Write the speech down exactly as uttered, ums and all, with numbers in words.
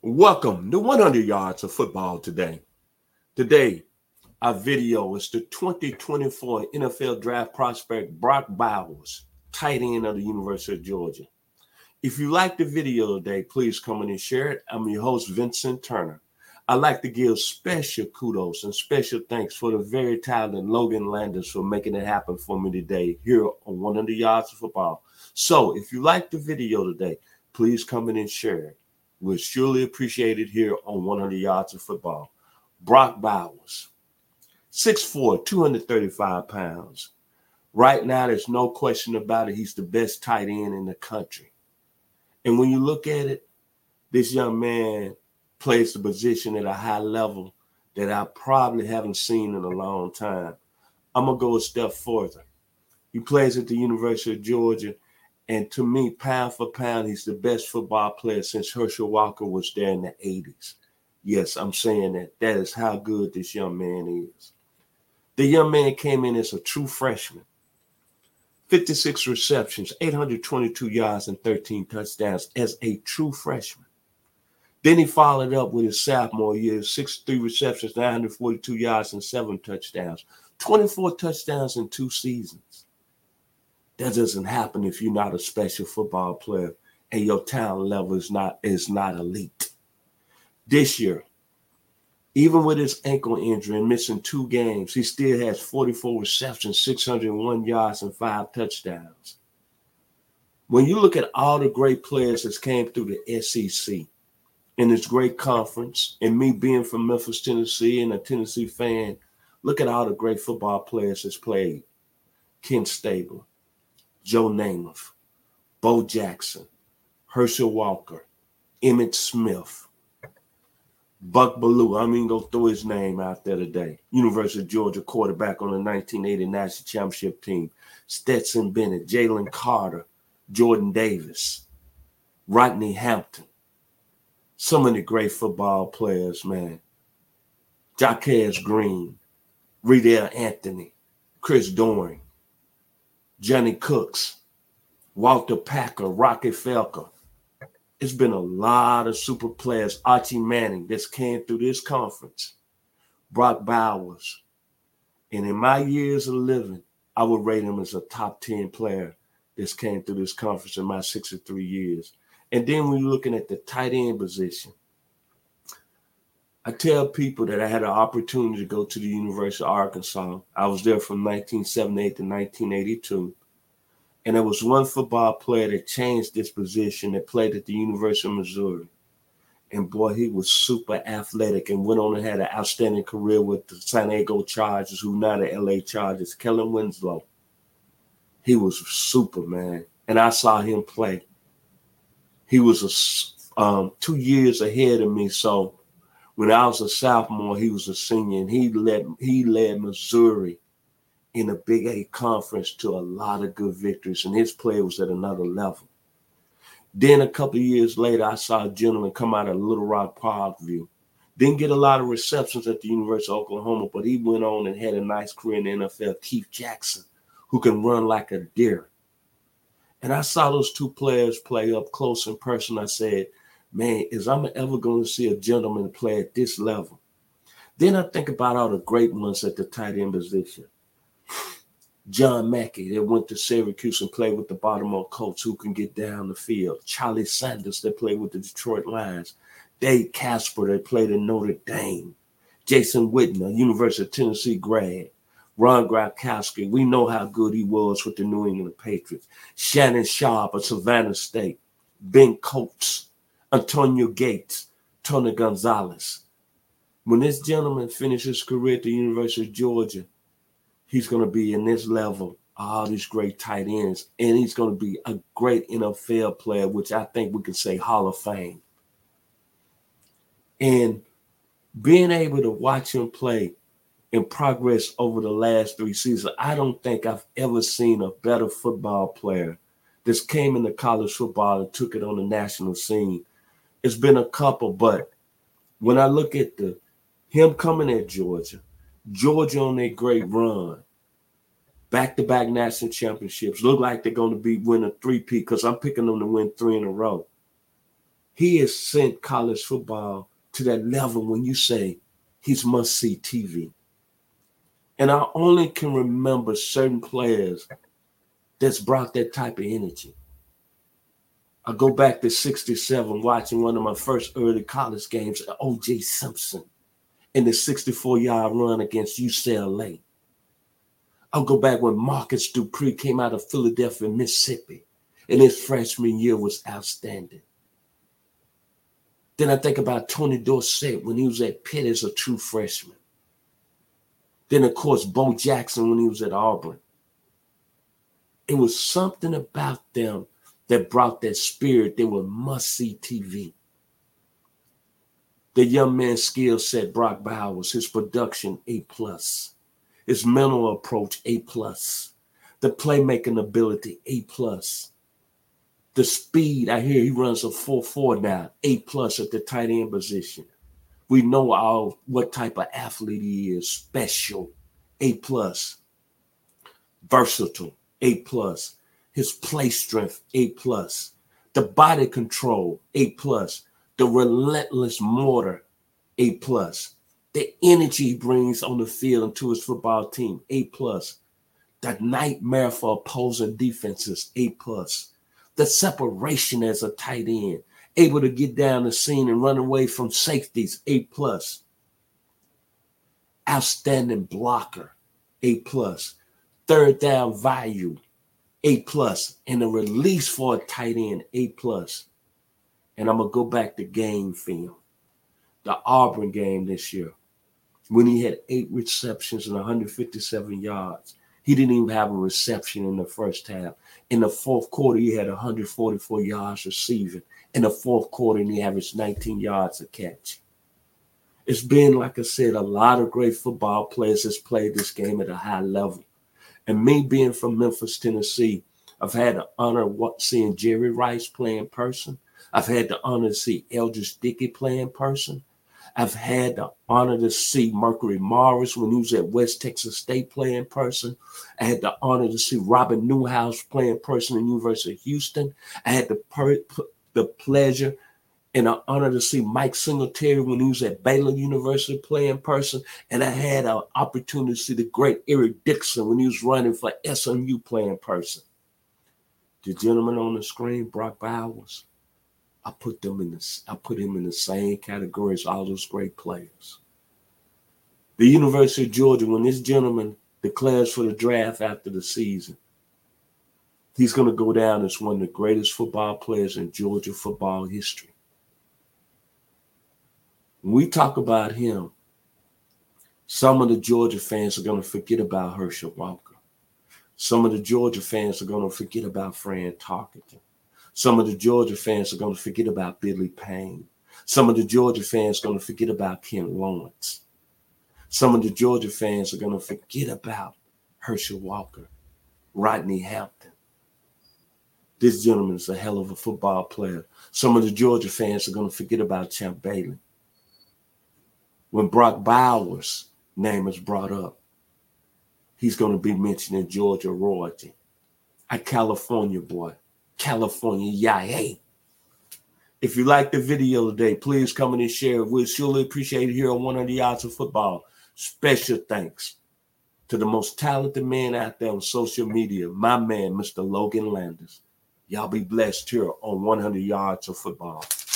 Welcome to one hundred Yards of Football today. Today, our video is the twenty twenty-four N F L Draft prospect Brock Bowers, tight end of the University of Georgia. If you like the video today, please come in and share it. I'm your host, Vincent Turner. I'd like to give special kudos and special thanks for the very talented Logan Landers for making it happen for me today here on one hundred Yards of Football. So if you like the video today, please come in and share it. We'll surely appreciate it here on one hundred Yards of Football. Brock Bowers, six foot four, two hundred thirty-five pounds. Right now, there's no question about it. He's the best tight end in the country. And when you look at it, this young man plays the position at a high level that I probably haven't seen in a long time. I'm going to go a step further. He plays at the University of Georgia. And to me, pound for pound, he's the best football player since Herschel Walker was there in the eighties. Yes, I'm saying that. That is how good this young man is. The young man came in as a true freshman. fifty-six receptions, eight hundred twenty-two yards, and thirteen touchdowns as a true freshman. Then he followed up with his sophomore year, sixty-three receptions, nine hundred forty-two yards, and seven touchdowns. twenty-four touchdowns in two seasons. That doesn't happen if you're not a special football player and your talent level is not, is not elite. This year, even with his ankle injury and missing two games, he still has forty-four receptions, six hundred one yards, and five touchdowns. When you look at all the great players that came through the S E C in this great conference, and me being from Memphis, Tennessee, and a Tennessee fan, look at all the great football players that's played. Ken Stabler, Joe Namath, Bo Jackson, Herschel Walker, Emmitt Smith, Buck Belue. I'm even going to throw his name out there today. University of Georgia quarterback on the nineteen eighty National Championship team. Stetson Bennett, Jalen Carter, Jordan Davis, Rodney Hampton. So many great football players, man. Jaquez Green, Riddell Anthony, Chris Doering, Johnny Cooks, Walter Packer, Rocky Felker. It's been a lot of super players. Archie Manning that's came through this conference. Brock Bowers. And in my years of living, I would rate him as a top ten player that's came through this conference in my sixty-three years. And then when you're looking at the tight end position, I tell people that I had an opportunity to go to the University of Arkansas. I was there from nineteen seventy-eight to nineteen eighty-two. And there was one football player that changed this position that played at the University of Missouri. And boy, he was super athletic and went on and had an outstanding career with the San Diego Chargers, who now the L A Chargers, Kellen Winslow. He was super, man. And I saw him play. He was a, um, two years ahead of me, so when I was a sophomore, he was a senior, and he led he led Missouri in a Big Eight conference to a lot of good victories, and his play was at another level. Then a couple of years later, I saw a gentleman come out of Little Rock Parkview. Didn't get a lot of receptions at the University of Oklahoma, but he went on and had a nice career in the N F L, Keith Jackson, who can run like a deer. And I saw those two players play up close in person. I said, man, is I'm ever going to see a gentleman play at this level? Then I think about all the great ones at the tight end position. John Mackey that went to Syracuse and played with the Baltimore Colts, who can get down the field. Charlie Sanders that played with the Detroit Lions. Dave Casper that played in Notre Dame. Jason Witten, a University of Tennessee grad. Ron Gronkowski, we know how good he was with the New England Patriots. Shannon Sharp of Savannah State. Ben Coates, Antonio Gates, Tony Gonzalez. When this gentleman finishes his career at the University of Georgia, he's going to be in this level, all these great tight ends, and he's going to be a great N F L player, which I think we can say Hall of Fame. And being able to watch him play and progress over the last three seasons, I don't think I've ever seen a better football player that's came into college football and took it on the national scene. It's been a couple, but when I look at the him coming at Georgia, Georgia on their great run, back-to-back national championships, look like they're going to be win a three-peat because I'm picking them to win three in a row. He has sent college football to that level when you say he's must-see T V. And I only can remember certain players that's brought that type of energy. I go back to sixty-seven, watching one of my first early college games, O J Simpson, in the sixty-four-yard run against U C L A. I'll go back when Marcus Dupree came out of Philadelphia, Mississippi, and his freshman year was outstanding. Then I think about Tony Dorsett when he was at Pitt as a true freshman. Then, of course, Bo Jackson when he was at Auburn. It was something about them that brought that spirit. They were must-see T V. The young man's skill set, Brock Bowers, his production, A plus. His mental approach, A plus. The playmaking ability, A plus. The speed, I hear he runs a four four now, A plus at the tight end position. We know all what type of athlete he is. Special, A plus. Versatile, A plus. His play strength, A plus. The body control, A plus. The relentless mortar, A plus. The energy he brings on the field and to his football team, A plus. The nightmare for opposing defenses, A plus. The separation as a tight end, able to get down the scene and run away from safeties, A plus. Outstanding blocker, A plus. Third down value, A plus. And a release for a tight end, A plus. And I'm going to go back to game film. The Auburn game this year, when he had eight receptions and one hundred fifty-seven yards. He didn't even have a reception in the first half. In the fourth quarter, he had one hundred forty-four yards receiving. In the fourth quarter, he averaged nineteen yards a catch. It's been, like I said, a lot of great football players that's played this game at a high level. And me being from Memphis, Tennessee, I've had the honor of seeing Jerry Rice play in person. I've had the honor to see Eldridge Dickey play in person. I've had the honor to see Mercury Morris when he was at West Texas State play in person. I had the honor to see Robin Newhouse play in person at the University of Houston. I had the, per- the pleasure and the honor to see Mike Singletary when he was at Baylor University play in person. And I had an opportunity to see the great Eric Dixon when he was running for S M U play in person. The gentleman on the screen, Brock Bowers, I put them in the, I put him in the same category as all those great players. The University of Georgia, when this gentleman declares for the draft after the season, he's going to go down as one of the greatest football players in Georgia football history. When we talk about him, some of the Georgia fans are going to forget about Herschel Walker. Some of the Georgia fans are going to forget about Fran Tarkenton. Some of the Georgia fans are going to forget about Billy Payne. Some of the Georgia fans are going to forget about Ken Lawrence. Some of the Georgia fans are going to forget about Herschel Walker, Rodney Hampton. This gentleman is a hell of a football player. Some of the Georgia fans are going to forget about Champ Bailey. When Brock Bowers' name is brought up, he's going to be mentioned in Georgia royalty. A California boy. California, yay. If you like the video today, please come in and share it. We'll surely appreciate it here on one hundred Yards of Football. Special thanks to the most talented man out there on social media, my man, Mister Logan Landers. Y'all be blessed here on one hundred Yards of Football.